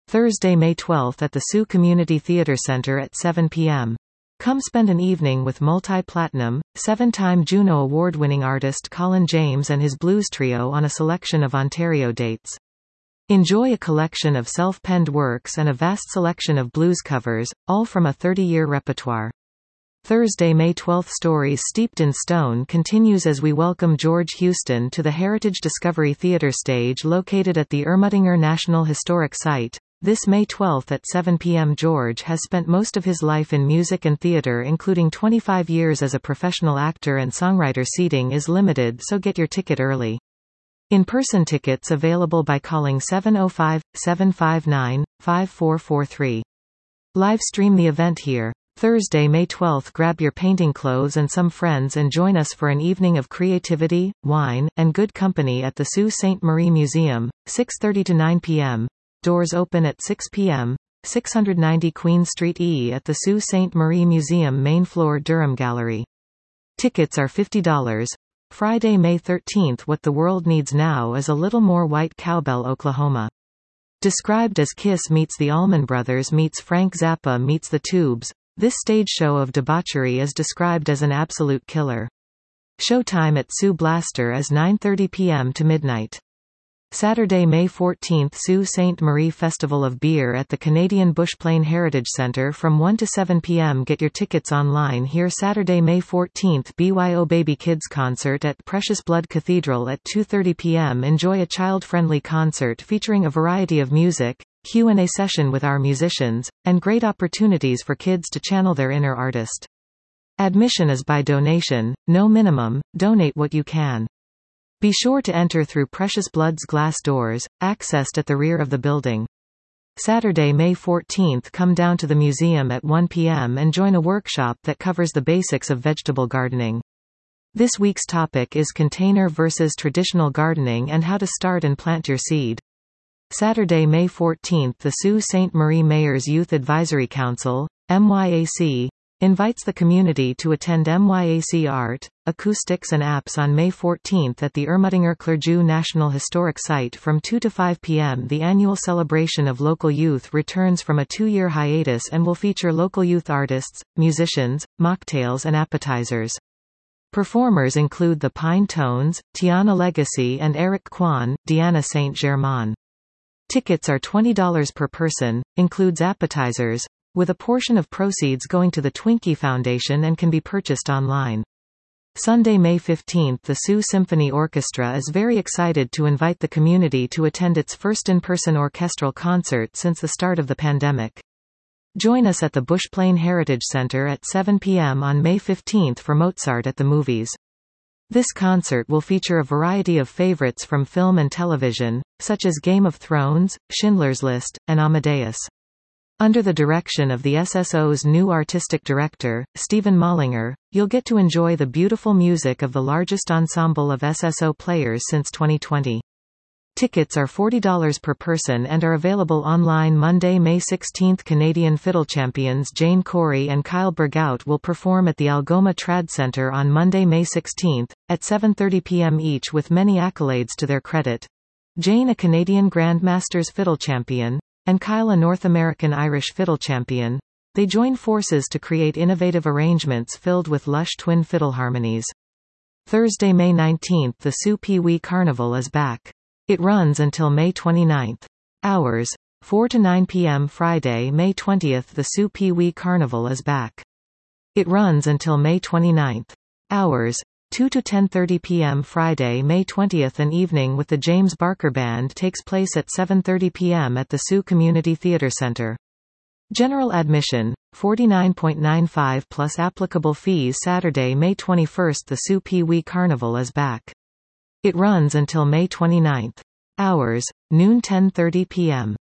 Thursday, May 12 at the Sioux Community Theater Center at 7 p.m. Come spend an evening with multi-platinum, 7-time Juno Award-winning artist Colin James and his blues trio on a selection of Ontario dates. Enjoy a collection of self-penned works and a vast selection of blues covers, all from a 30-year repertoire. Thursday, May 12 Stories Steeped in Stone continues as we welcome George Houston to the Heritage Discovery Theatre stage located at the Ermutinger National Historic Site. This May 12 at 7 p.m. George has spent most of his life in music and theatre, including 25 years as a professional actor and songwriter. Seating is limited, so get your ticket early. In-person tickets available by calling 705-759-5443. Live stream the event here. Thursday, May 12 grab your painting clothes and some friends and join us for an evening of creativity, wine, and good company at the Sault Ste. Marie Museum, 6:30 to 9 p.m. Doors open at 6 p.m. 690 Queen Street E at the Sault Ste. Marie Museum main floor, Durham Gallery. Tickets are $50. Friday, May 13 What the World Needs Now is a Little More White Cowbell, Oklahoma. Described as Kiss meets the Allman Brothers meets Frank Zappa meets the Tubes, this stage show of debauchery is described as an absolute killer. Showtime at Sioux Blaster is 9:30 p.m. to midnight. Saturday, May 14 Sault Ste. Marie Festival of Beer at the Canadian Bush Plain Heritage Centre from 1 to 7 p.m. Get your tickets online here. Saturday, May 14 BYO Baby Kids Concert at Precious Blood Cathedral at 2:30 p.m. Enjoy a child-friendly concert featuring a variety of music, Q&A session with our musicians, and great opportunities for kids to channel their inner artist. Admission is by donation, no minimum, donate what you can. Be sure to enter through Precious Blood's glass doors, accessed at the rear of the building. Saturday, May 14 come down to the museum at 1 p.m. and join a workshop that covers the basics of vegetable gardening. This week's topic is container versus traditional gardening and how to start and plant your seed. Saturday, May 14 the Sault Ste. Marie Mayor's Youth Advisory Council, MYAC, invites the community to attend MYAC Art, Acoustics and Apps on May 14 at the Ermutinger Clergeau National Historic Site from 2 to 5 p.m. The annual celebration of local youth returns from a 2-year hiatus and will feature local youth artists, musicians, mocktails and appetizers. Performers include the Pine Tones, Tiana Legacy and Eric Kwan, Deanna St. Germain. Tickets are $20 per person, includes appetizers, with a portion of proceeds going to the Twinkie Foundation and can be purchased online. Sunday, May 15 the Sioux Symphony Orchestra is very excited to invite the community to attend its first in-person orchestral concert since the start of the pandemic. Join us at the Bush Plain Heritage Center at 7 p.m. on May 15 for Mozart at the Movies. This concert will feature a variety of favorites from film and television, such as Game of Thrones, Schindler's List, and Amadeus. Under the direction of the SSO's new artistic director, Stephen Mollinger, you'll get to enjoy the beautiful music of the largest ensemble of SSO players since 2020. Tickets are $40 per person and are available online. Monday, May 16 Canadian fiddle champions Jane Corey and Kyle Bergout will perform at the Algoma Trad Centre on Monday, May 16, at 7:30 p.m. each, with many accolades to their credit. Jane, a Canadian Grandmasters fiddle champion, and Kyle, a North American Irish fiddle champion. They join forces to create innovative arrangements filled with lush twin fiddle harmonies. Thursday, May 19 the Sioux Pee Wee Carnival is back. It runs until May 29. Hours: 4 to 9 p.m. Friday, May 20 the Sioux Pee Wee Carnival is back. It runs until May 29. Hours: 2 to 10:30 p.m. Friday, May 20 An evening with the James Barker Band takes place at 7:30 p.m. at the Sioux Community Theatre Center. General admission, $49.95 plus applicable fees. Saturday, May 21 the Sioux Pee Wee Carnival is back. It runs until May 29. Hours: noon 10:30 p.m.